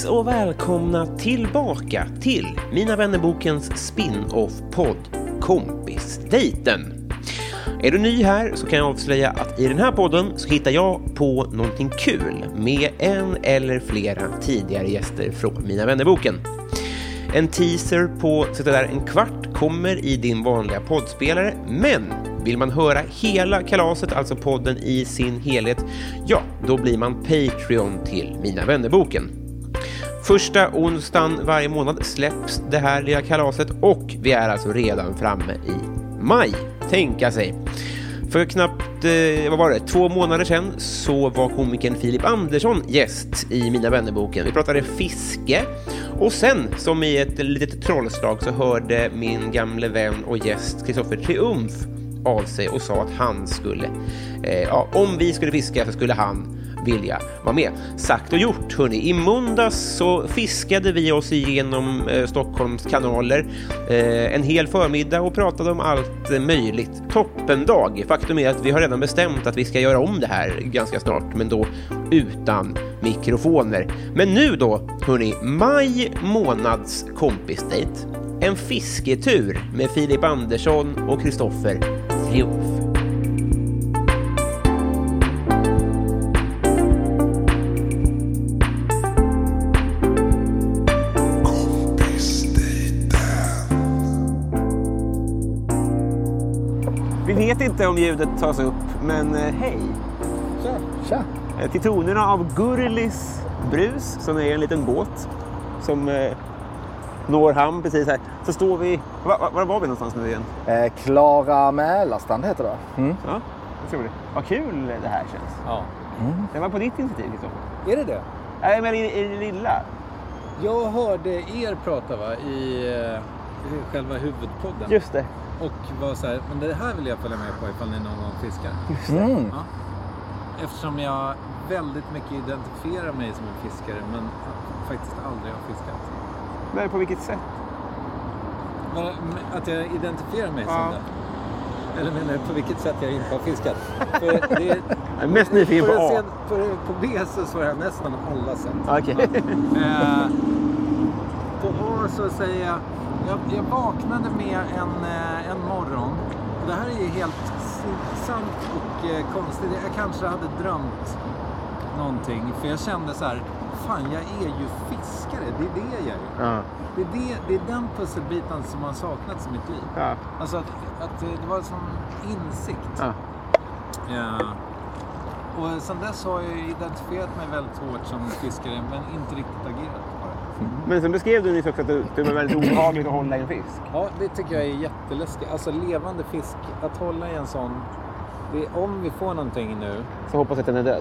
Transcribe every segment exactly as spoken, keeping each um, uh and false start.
och välkomna tillbaka till Mina vännerbokens spin-off-podd Kompisdejten. Är du ny här så kan jag avslöja att i den här podden så hittar jag på någonting kul med en eller flera tidigare gäster från Mina vännerboken. En teaser på så där en kvart kommer i din vanliga poddspelare, men vill man höra hela kalaset, alltså podden i sin helhet, ja, då blir man Patreon till Mina vännerboken. Första onsdagen varje månad släpps det här lilla kalaset och vi är alltså redan framme i maj, tänka sig. För knappt, eh, vad var det, två månader sedan så var komikern Filip Andersson gäst i Mina vännerboken. Vi pratade fiske och sen, som i ett litet trollslag, så hörde min gamle vän och gäst Kristoffer Triumf av sig och sa att han skulle, eh, ja, om vi skulle fiska så skulle han vilja vara med. Sagt och gjort, hörni. I måndags så fiskade vi oss igenom eh, Stockholms kanaler eh, en hel förmiddag och pratade om allt eh, möjligt. Toppendag. Faktum är att vi har redan bestämt att vi ska göra om det här ganska snart, men då utan mikrofoner. Men nu då, hörni, maj månads kompisdejt. En fisketur med Filip Andersson och Kristoffer Triumf. Vi vet inte om ljudet tas upp, men eh, hej! Tja! Tja. Eh, till tonerna av Gurlis brus, som är en liten båt som eh, når hamn precis här, så står vi... Var, var, var var vi någonstans nu igen? Eh, Klara Mälarstrand heter det. Mm. Ja, jag tror det. Vad kul det här känns. Ja. Mm. Det var på ditt initiativ, Kristoffer. Är det det? Nej, men i, i det lilla. Jag hörde er prata va, i, uh, i själva huvudpodden. Just det. Och var så här, men det här vill jag följa med på ifall ni någon gång fiskar. Just det. Mm. Ja. Eftersom jag väldigt mycket identifierar mig som en fiskare, men faktiskt aldrig har fiskat. Men på vilket sätt? Men, att jag identifierar mig Ja. som det. Eller menar du på vilket sätt jag inte har fiskat? För det är, Jag är mest nyfiken på A. På, på B så svarar jag nästan alla sätt. Okej. Ja. Eh, på A så säger jag, jag, jag vaknade med en, eh, en morgon. Det här är ju helt sant och eh, konstigt. Jag kanske hade drömt någonting. För jag kände så här, fan jag är ju fiskare. Det är det jag är. Ja. Det är, det, det är den pusselbiten som har saknats i mitt liv. Ja. Alltså att, att det var en sån insikt. Ja. Ja. Och sen dess har jag identifierat mig väldigt hårt som fiskare, men inte riktigt agerat på det. Mm. Men sen beskrev du nyss också att det var väldigt obehagligt att hålla i en fisk. Ja, det tycker jag är jätteläskigt. Alltså levande fisk, att hålla i en sån... Det, om vi får någonting nu... Så hoppas att den är död.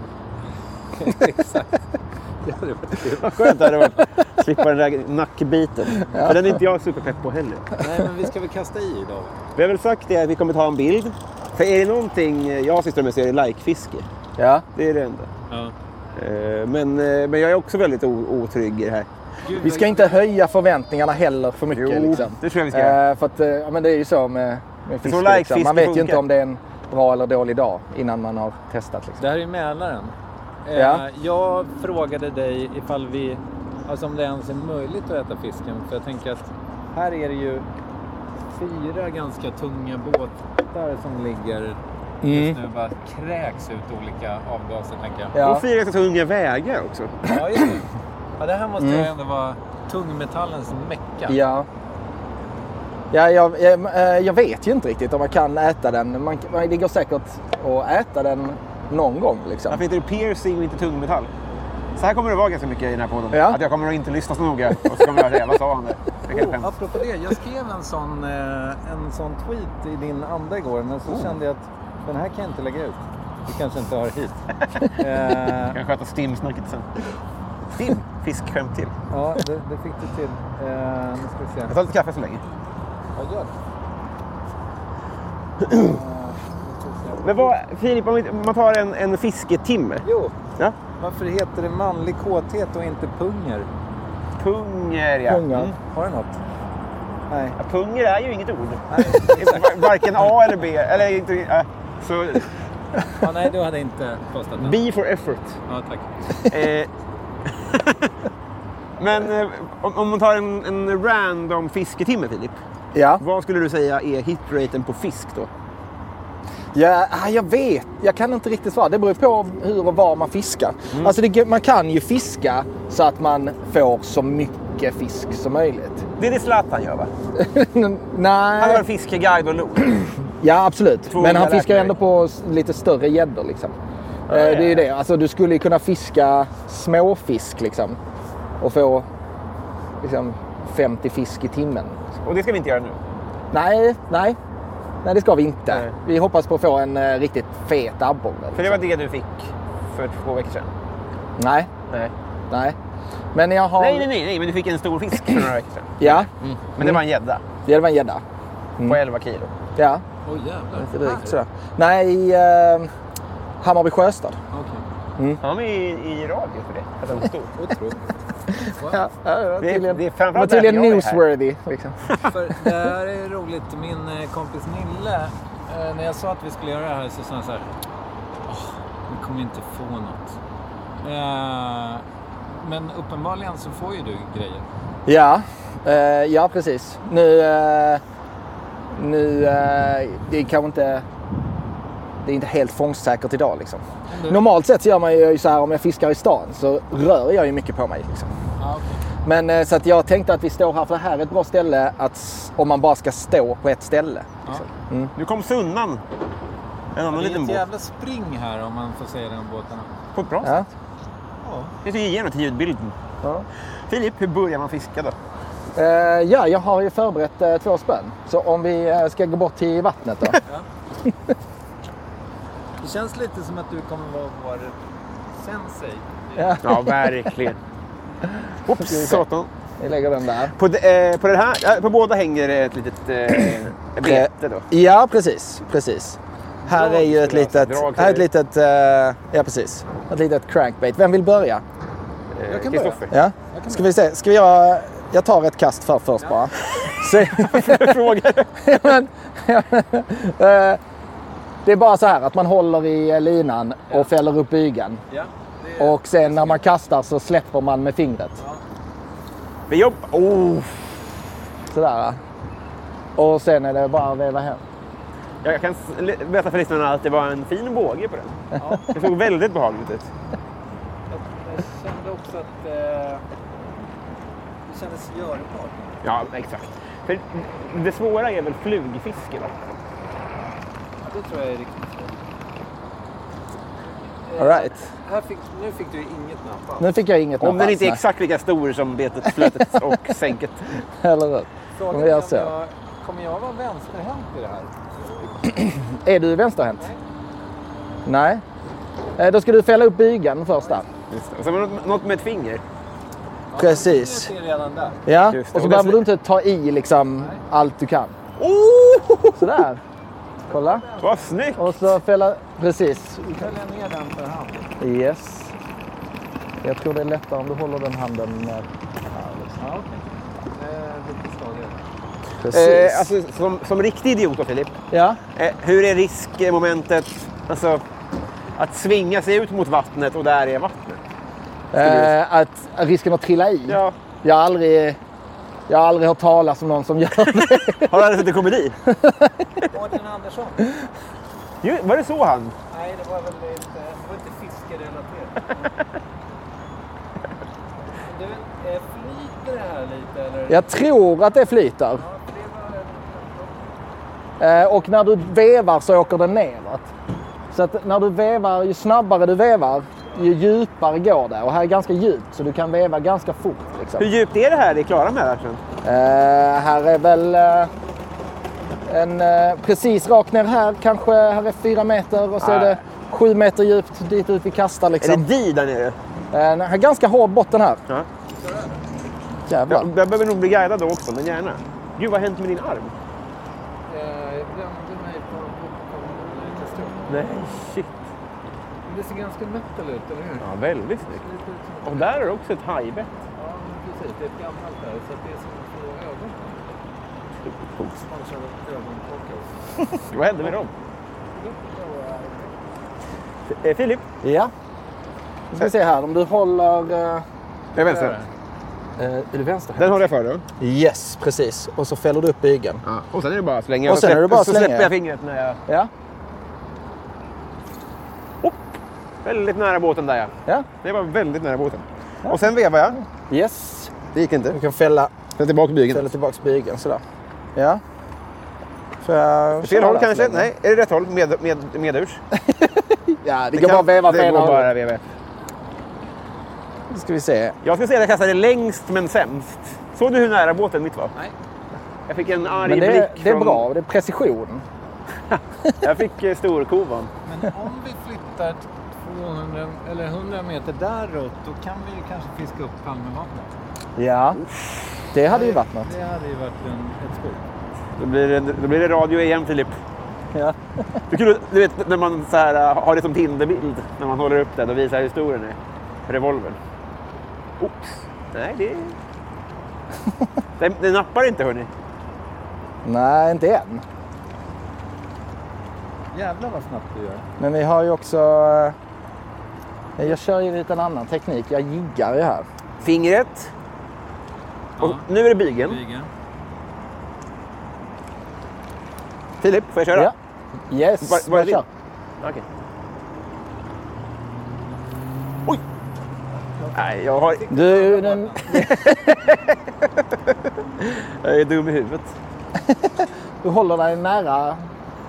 Exakt. Det hade varit kul. Vad skönt det hade varit. Slippa den där nackbiten. Ja. För den är inte jag superpepp på heller. Nej, men vi ska väl kasta i idag. Vi har väl sagt det att vi kommer ta en bild. För är det någonting jag sysslar med så är det like-fiske. Ja. Det är det enda. Ja. Men, men jag är också väldigt otrygg i det här. Gud, Vi ska inte höja förväntningarna heller för mycket. Jo, liksom. det tror jag vi ska göra. Eh, för att, ja, men det är ju så med, med fiske. like liksom. fiske Man vet funkar. ju inte om det är en bra eller dålig dag innan man har testat. Liksom. Det här är Mälaren. Eh, Ja. Jag frågade dig ifall vi... Alltså om det ens är möjligt att äta fisken. För jag tänker att här är det ju fyra ganska tunga båtar som ligger Mm. just nu bara kräks ut olika avgaser, tänker jag. Ja. Och fyra så tunga vägar också. Ja, just det. Ja, det här måste Mm. ju ändå vara tungmetallens mecka. Ja. Ja, jag, jag, eh, jag vet ju inte riktigt om man kan äta den. Man, det går säkert att äta den någon gång. Liksom. Varför heter det piercing och inte tungmetall? Så här kommer det vara ganska mycket i den här podden. Ja. Att jag kommer att inte lyssna så noga. Och så kommer jag säga, vad sa han där? Jag kan Oh, skämta. apropå det, jag skrev en sån, eh, en sån tweet i din anda igår. Men så Oh. kände jag att den här kan jag inte lägga ut. Du kanske inte har hit. eh, Jag kan sköta Stim-snacket sen. Stim? Fiskskämt till. ja, det, det fick du till. Eh, nu ska vi se. Jag tar lite kaffe så länge. Vad gör det? Eh, Men vad, Filip, om man tar en, en fisketimme. Jo, Ja? varför heter det manlig kåthet och inte punger? Punger, ja. Pungar. Mm. Har du något? Nej. Ja, punger är ju inget ord. Varken A eller B. Eller inte... Äh, så... Ja, nej, du hade inte postat den. B for effort. Ja, tack. Eh, Men eh, om, om man tar en, en random fisketimme, Filip. Ja. Vad skulle du säga är hitraten på fisk då? Ja, jag vet. Jag kan inte riktigt svara. Det beror på hur och var man fiskar. Mm. Alltså det, man kan ju fiska så att man får så mycket fisk som möjligt. Det är det Zlatan gör, va? Nej. Han har fiskeguide och lod. Ja, absolut. Två Men han fiskar mig. ändå på lite större gäddor liksom. Ja, eh, ja. Det är ju det. Alltså du skulle ju kunna fiska småfisk liksom. Och få liksom femtio fisk i timmen. Och det ska vi inte göra nu. Nej, nej. Nej, det ska vi inte. Nej. Vi hoppas på att få en uh, riktigt fet abborre. För det var det du fick för två veckor sedan. Nej, Nej. nej. Men jag har... Nej, nej, nej, nej, men du fick en stor fisk för några veckor sedan. Ja. Mm. Men det var en gädda Ja, det var en gädda. på elva kilo. Ja. Åh oh, jävlar. Inte direkt sådär. Nej, i uh, Hammarby Sjöstad. Okej. Han är i, i radio för det. Att han var stor. Otroligt. Wow. Ja, det var Det är- tydligen, det är det framförallt var tydligen därför jag är här. newsworthy. Liksom. För det här är roligt. Min eh, kompis Nille, eh, när jag sa att vi skulle göra det här så sa han så här: åh, vi kommer inte få något. Eh, men uppenbarligen så får ju du grejer. Ja, eh, ja precis. Nu, eh, nu eh, det är kanske inte, det är inte helt fångstsäkert idag liksom. Du- Normalt sett så gör man ju så här, om jag fiskar i stan så rör jag ju mycket på mig liksom. Ah, okay. Men eh, så att jag tänkte att vi står här, för det här är ett bra ställe att, s- om man bara ska stå på ett ställe. Liksom. Mm. Nu kom Sunnan. En annan Det är liten ett båt. jävla spring här om man får säga de båtarna. På ett bra Ja. sätt. Ja. Jag ska ge igenom till ljudbilden. Ja. Filip, hur börjar man fiska då? Eh, ja, jag har ju förberett eh, två spön. Så om vi eh, ska gå bort till vattnet då. Ja. Det känns lite som att du kommer vara vår sensei. Ja, Ja, verkligen. Oops, satan. vi lägger den där. På, de, eh, på, den här, ja, på båda hänger det ett litet eh, bete då. Ja, precis. precis. Här Drag är ju ett skulle jag säga. litet, Drag här är ett till litet, eh, ja precis. Ett litet crankbait. Vem vill börja? Eh, Jag kan börja. Kristoffer. Ja. kan Ska vi se, ska vi göra, jag tar ett kast för först Ja. bara. Se. Frågar. Ja, men, ja, men, eh, det är bara så här att man håller i linan och Ja. fäller upp bygeln. Ja, det är... Och sen när man kastar så släpper man med fingret. Ja. Vi jobbar. Oh. Sådär. Och sen är det bara att veva hem. Jag kan s- berätta för lyssnarna att det var en fin båge på den. Ja. Det såg väldigt behagligt ut. Jag, jag kände också att eh, det kändes görbart. Ja, exakt. För det svåra är väl flugfiske då? Ja, det tror jag är riktigt svårt. Eh, All right. Här fick, nu fick du inget napp alls. Nu fick jag inget Om napp den alls, inte är nej. exakt lika stor som betet, flötet och sänket. Eller hur? Frågan Om vi gör är så. om jag, kommer jag vara vänsterhänt i det här? Är du vänsterhänt? Nej. Eh, Då ska du fälla upp bygeln först där. Just det. Och så var det något med ett finger. Ja, Precis. Det är redan där. Ja, Just det. och så Och behöver det- du inte ta i liksom Nej. allt du kan. Oh! Sådär. Kolla. Vad snyggt! Och så fälla, precis. Följa ner den för hand. Yes. Jag tror det är lättare om du håller den handen med här. Liksom. Ja, okej. Eh, lite slagigare. Precis. Eh, alltså, som, som riktig idiot då, Filip. Ja. Eh, hur är riskmomentet? Alltså, att svinga sig ut mot vattnet och där är vattnet. Eh, att risken att trilla i. Ja. Jag har aldrig, jag har aldrig hört talas om någon som gör det. Har du aldrig sett en komedi? Martin Andersson? Jo, var det så han? Nej, det var väl inte, det var inte fiskerelaterat. Du, eh, flyter det här lite eller? Jag tror att det flyter. Ja, för det var... Eh, och när du vevar så åker den neråt. Så att när du vevar, ju snabbare du vevar, ju djupare går det. Och här är ganska djupt så du kan veva ganska fort. Liksom. Hur djupt är det här i Klara med verkligen? Eh, här är väl eh, en eh, precis rakt ner här, kanske här är fyra meter och så är Ah. det sju meter djupt dit ut vi kastar Är liksom. det di där nere? Eh, här är ganska hård botten här. Ja. Jävlar. Jag, jag behöver nog bli guidad då också, men gärna. Gud, vad har hänt med din arm? Eh, jag brände mig på, på, på, på Kastrup. Nej, shit. Men det ser ganska metal ut, eller hur? Ja, väldigt snyggt. Lite ut som- Och där är det också ett hajbett. Ja, men precis. Det är ett gammalt där. Så att det är som två ögon. Sponsrade ögonklockor. Vad hände med dem? Eh, Filip? Ja. Nu ska vi se här, om du håller... Eh, Jag är vänster. Eh, är det vänster? Den håller jag för då. Yes, precis. Och så fäller du upp bygeln. Ja. Och sen är det bara att slänga. Och sen är det bara att så slänga. släpper jag fingret när jag... Ja. Oh, väldigt nära båten där, ja. Ja. Det var väldigt nära båten. Ja. Och sen vevar jag. Yes. Det gick inte. Du kan fälla, Fälla tillbaka bygeln. fälla tillbaka bygeln sådär. Ja. Får jag Fel håll kanske? länge? Nej, är det rätt håll? Med, med, medurs? Ja, det, Det går kan- bara att veva Det fel går håll. bara att veva. Nu ska vi se. Jag ska säga att jag kastade längst men sämst. Såg du hur nära båten mitt var? Nej. Jag fick en arg Men det, blick det är från... bra, det är precision. Jag fick eh, storkovan. Men om vi flyttar tvåhundra eller hundra meter däråt, då kan vi ju kanske fiska upp Palmevattnet. Ja, det hade ju varit något. Det hade ju varit en, ett skog. Då blir det, då blir det radio igen, Filip. Ja. Det är kul, du vet, när man så här, har det som Tinderbild. När man håller upp det och visar historien i revolvern. Oops. Nej, det... det... Det nappar inte, hörni. Nej, inte än. Jävlar vad snabbt du gör. Men vi har ju också... eh, Jag kör ju lite en annan teknik. Jag jiggar ju här. Fingret. Och Ja. nu är det bygeln. Bygeln. Filip, får jag köra? Ja. Yes, Var- var är jag kör. din? Okej. Oj! Nej, jag har... Du, den... Jag är dum i huvudet. du håller dig nära.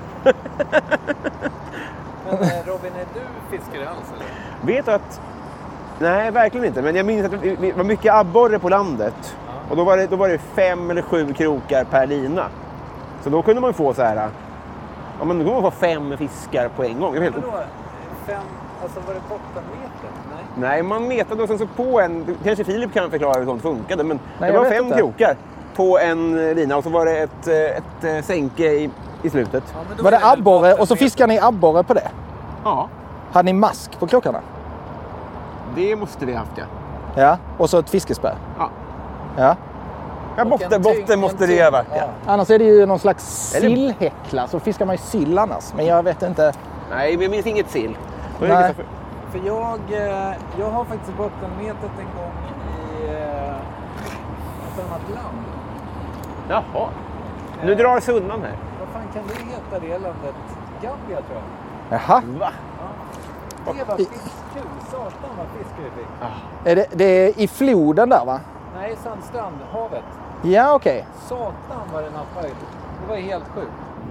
Men eh, Robin, är du fiskare alls eller? Vet du att... Nej, verkligen inte. Men jag minns att det det var mycket abborre på landet. Ja. Och då var, det, då var det fem eller sju krokar per lina. Så då kunde man få så här... Ja, men då kunde man få fem fiskar på en gång. Det var helt... Vadå? Fem, alltså var det bottenmeter? Nej. Nej, man metade och sen så på en... Kanske Filip kan förklara hur sånt funkade. Men Nej, det jag var vet fem inte. krokar på en lina. Och så var det ett, ett, ett sänke i, i slutet. Ja, men då Var det är väl abborre? Och så bottenmeter. fiskar ni abborre på det? Ja, Hade ni mask på krokarna? det måste vi haft, ja. Ja. Och så ett fiskespö? Ja, Ja. ja Och botten, en tyng- botten en måste det tyng- ju ha varit, ja. ja. Annars är det ju någon slags Eller- sillhäckla. Så fiskar man ju sill annars. Men jag vet inte. Nej, men jag minns inget sill. Då är det Nej. liksom för- För jag, eh, jag har faktiskt bottenmetet en gång i eh, ett annat land. Jaha. Nu drar sundan här. Vad fan kan det heta det landet? Gambia tror jag. Jaha. Va? Det var fiskkul. Satan vad fisk vi fick. Är det, det är i floden där va? Nej, Sandstrand, havet. Ja, okej. Satan vad det nappade. Det var helt sjukt.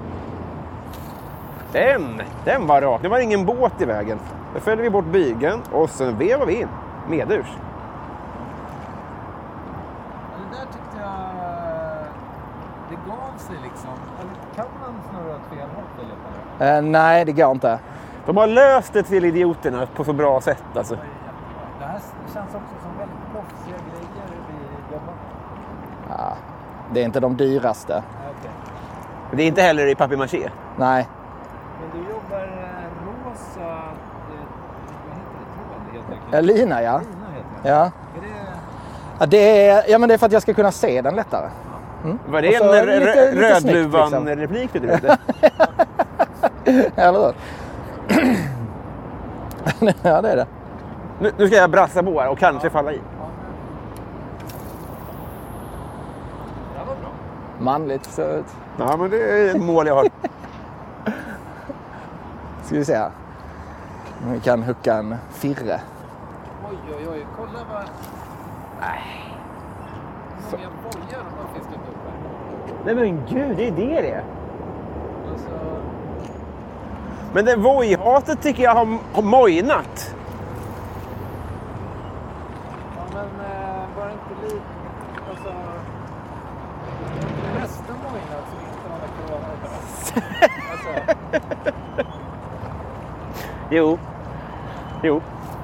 Den, den var rak. Det var ingen båt i vägen. Då följde vi bort bygeln och sen vevade vi in. Medurs. Det där tyckte jag... Det gav sig liksom. Eller kan man snurra åt fel håll Filip? eller? Eh, nej, det går inte. De har löst det till idioterna på så bra sätt alltså. Det här känns också som väldigt proffsiga grejer vi jobbar med. Ja, det är inte de dyraste. Ja, okej. Det är inte heller i papier-maché. Nej. Men du jobbar eh, rosa... Eh, vad heter det? Tråd helt enkelt. Ja, lina, ja. Lina heter det. Ja. Är det... Ja, det är, ja, men det är för att jag ska kunna se den lättare. Var det Och så en lite- rö- lite snyggt, Rödluvan-replik du drog? Eller hur? Ja, det är det. nu, nu ska jag brassa på här och kanske falla i. Det här var bra. Manligt ser det ut. Ja, men det är ett mål jag har. Ska vi se här. Om vi kan hooka en firre. Oj, oj, oj. Kolla vad... Nej. Hur många bojar de har fiskat upp här. Nej men gud, det är det det är. Alltså... Men det vojhatet tycker jag har, har mojnat. Ja, men eh, var det inte lite... Alltså... Nästan mojnat så inte man har kvar bra. Alltså... Jo. Jo.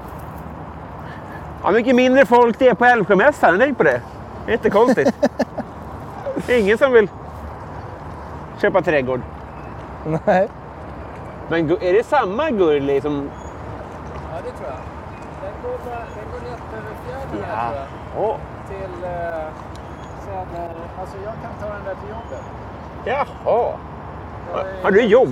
Ja, mycket mindre folk det är på Älvsjömässan. Tänk på det. Det är inte konstigt. Det är ingen som vill köpa trädgård. Nej. Men gu- är det samma Gurli som... Ja, det tror jag. Den går, bara, den går rätt över fjärden Ja. här, tror jag. Åh. Till eh, söder... Alltså jag kan ta den där till jobbet. Jaha. Jag är- Har du jobb?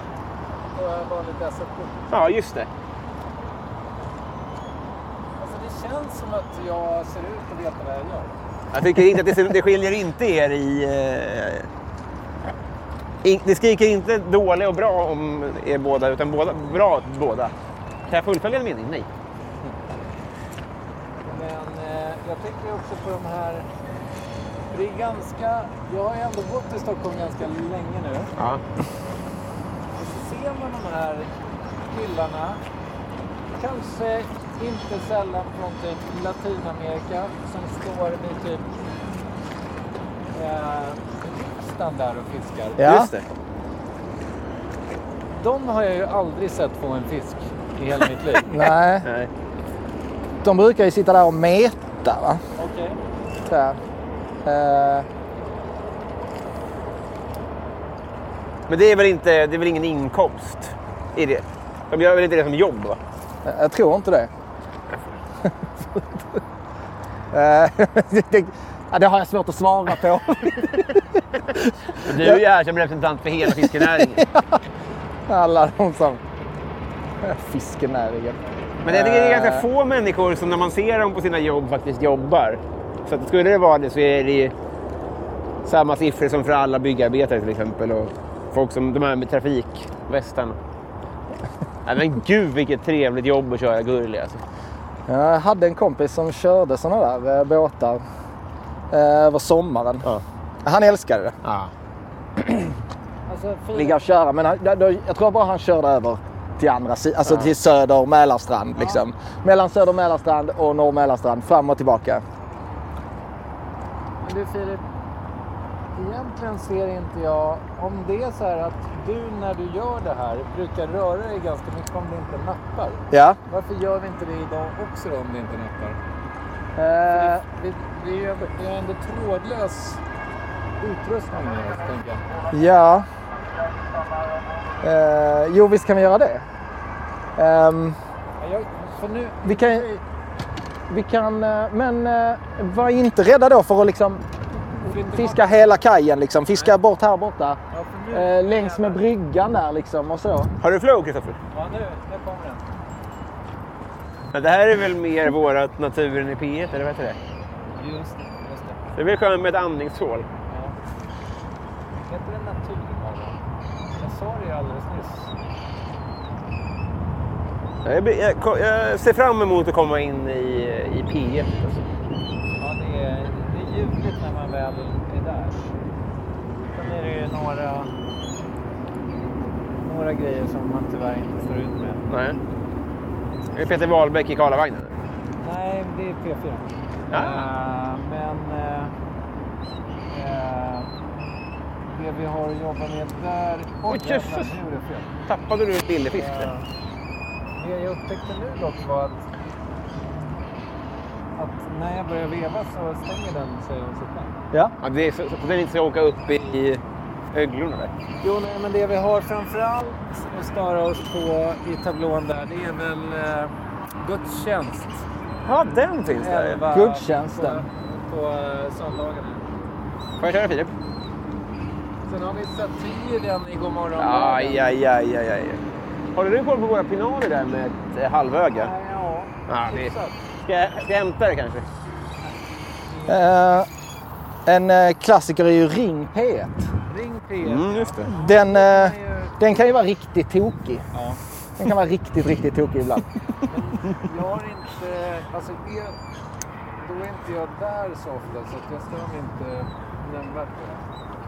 Och jag har vanligt S ett-kort. Ja, just det. Alltså det Det känns som att jag ser ut att veta vad jag gör. Jag tycker inte att det, det skiljer inte er i... Eh, in, det skriker inte dålig och bra om er båda, utan båda, bra båda. Kan jag fullfölja en mening? Nej. Men eh, jag tänker också på de här... Det är ganska... Jag har ju ändå bott i Stockholm ganska länge nu. Ja. Och så ser man de här killarna. Kanske inte sällan från typ Latinamerika som står vid typ eh, riksdagen där och fiskar. Ja. Just det. De har jag ju aldrig sett få en fisk i hela mitt liv. Nej. Nej. De brukar ju sitta där och meta, va? Okej. Så här. Eh, Men det är väl inte, det är väl ingen inkomst i det? De gör väl inte det som jobb, va? jag tror inte det. Eh, det, ja, det har jag svårt att svara på. Du är ju här som representant för hela fiskenäringen. Alla de som... Fiskenäringen. Men jag tycker det är ganska få människor som när man ser dem på sina jobb faktiskt jobbar. Så att skulle det vara det så är det samma siffror som för alla byggarbetare till exempel. Och folk som de här med trafikvästarna. Nej, men gud vilket trevligt jobb att köra gurli alltså. Jag hade en kompis som körde såna där eh, båtar eh, över sommaren. Ja. Han älskade det. Ja. Alltså, för... Ligga och köra, men han, då, jag tror bara han körde över till andra sidan, alltså Ja. till söder Mälarstrand liksom. Mellan söder Mälarstrand och norr Mälarstrand, fram och tillbaka. Men du Filip, egentligen ser inte jag, om det är så här att du när du gör det här brukar röra dig ganska mycket om det inte nappar. Ja. Varför gör vi inte det idag också då, om det inte nappar? Eh, Vi, vi, vi, är, vi har ändå trådlös utrustning med oss, tänker jag. ja. Eh, jo, visst kan vi göra det. Ehm, Ja, jag, för nu, vi kan, vi kan, eh, men eh, var inte rädda då för att liksom fiska hela kajen liksom. Fiska bort här borta. Ja, för nu, Eh, längs med bryggan där liksom och så. Har du flow, Kristoffer? Ja, nu, nu kommer den. Men det här är väl mer vårat naturen i P ett, eller vad heter det? Just det, just det. Det är väl skönt med ett andningshål. Ja. Heter det naturmorgon? Jag sa det ju alldeles nyss. Jag, blir- jag, jag ser fram emot att komma in i, i P ett. Alltså. Ja, det är, det är ljuvligt när man väl är där. Sen är det ju några, några grejer som man tyvärr inte står ut med. Nej. Det är Peter Wahlbeck i Karlavagnen. Nej, det är P fyra. Ah. Eh, men eh, eh, det vi har att jobba med där... Oj, jävlar, jösses. nu är det fel. Tappade du lillefisk Eh, där? Det jag upptäckte nu dock var att, att när jag börjar veva så stänger den sig av sig själv. Ja. Ja, det är så, så den inte ska åka upp i, i öglorna där. Jo, nej, men det vi har framförallt att störa oss på i tablån där, det är väl eh, gudstjänst. Ja, den finns där. Elva Gudstjänsten. På, på eh, söndagarna. Får jag köra, Filip? Sen har vi satiren i Godmorgon. Aj, aj, aj, aj, aj. Håller du koll på våra pinaler där med ett eh, halvöga? Ja, Ja, det- hyfsat. Ska jag, ska jag hämta det kanske? Eh, en eh, klassiker är ju Ring P ett. Ring P ett. Mm, just det. Den, Det eh, är ju- den kan ju vara riktigt tokig. Ja. Den kan vara riktigt, riktigt tokig ibland. Jag har inte, alltså är, då är inte jag där så ofta så att jag stör mig inte nämnvärt på det.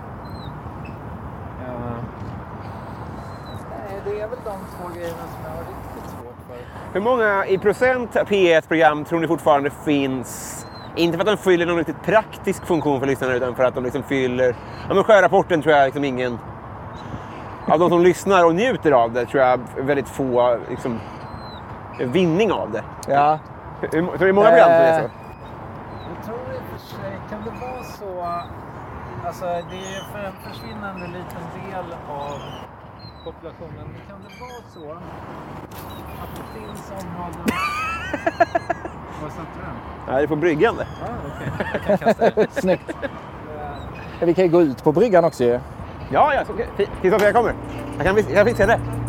Ja. Nej, det är väl de två grejerna som jag har riktigt svårt för. Hur många i procent P ett-program tror ni fortfarande finns? Inte för att de fyller någon riktigt praktisk funktion för lyssnarna utan för att de liksom fyller... Ja, men Sjörapporten tror jag liksom ingen... Av de som lyssnar och njuter av det tror jag väldigt få liksom, vinning av det. Ja. Hur, hur, så det är många program som är så? Jag tror i och för sig, kan det vara så, alltså det är för en försvinnande liten del av populationen, men kan det vara så att det finns områden... Vad satte du den? Ja, det är på bryggan det. Ja, okej. Jag kan kasta den. Snyggt. Eh, Ja, vi kan ju gå ut på bryggan också ju. Ja, ja. Kristoffer, jag kommer. Jag kan, vis- jag kan fixa det.